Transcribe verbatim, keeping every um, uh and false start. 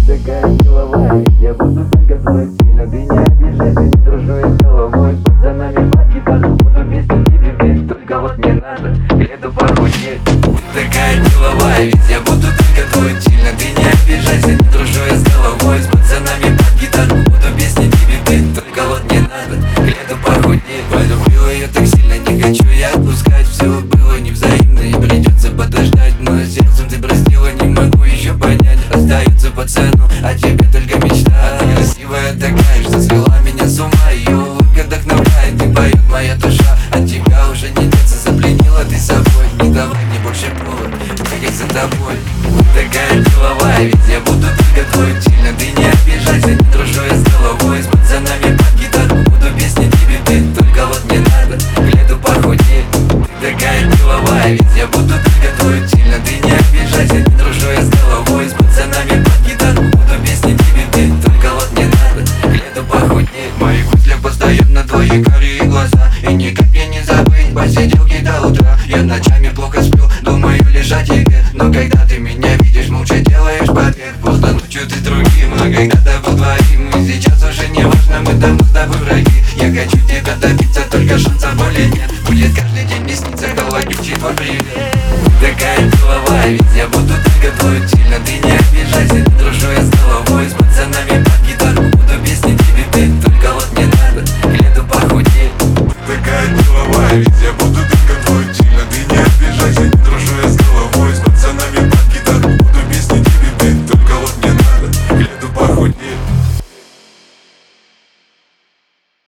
такая деловая, я буду только твой сильно. Ты не обижайся, не дружу я с головой. С пацанами под гитару буду песню тебе петь. Только вот не надо лету похудеть. Такая деловая, ведь я буду только твой сильно. Ты не обижайся, не дружу я с головой. С пацанами под гитару буду песни тебе петь. Только вот не надо лету похудеть. Полюблю ее так сильно, не хочу я отпускать. Все было невзаимно и придется подождать. Но сердцем ты простила, не могу еще понять. Остается пацану, а тебе только мечта. Она красивая такая, что свела меня с ума. Ее улыбка вдохновляет и поет моя душа. От тебя уже не деться, запленила ты собой. Не давай мне больше повод бегать за тобой. Такая деловая, ведь я буду только твой сильно. Ты не обижайся, не дружу я с головой. С пацанами под гитару буду песни тебе петь. Только вот не надо к лету похудеть. Такая деловая, ведь я буду только твой сильно. Ты не обижайся, не дружу я с головой. С пацанами под гитару буду песни тебе петь. Только вот не надо к лету похудеть. В моих мыслях постоянно твои карие глаза. И никак мне не забыть посиделки до утра. Я ночами плохо сплю, думаю лишь о тебе. Но когда ты меня видишь, молча делаешь побег. Просто ночью ты другим, а когда-то был твоим. И сейчас уже не важно, мы давно с тобой враги. Я хочу тебя добиться, только шансов более нет. Будет каждый день мне снится холодючий твой привет. Такая деловая, ведь я буду только твой сильно. Ты не обижайся, не дружу я с головой. С пацанами под гитару буду песни тебе петь. Только вот не надо к лету похудеть. Такая деловая, ведь я буду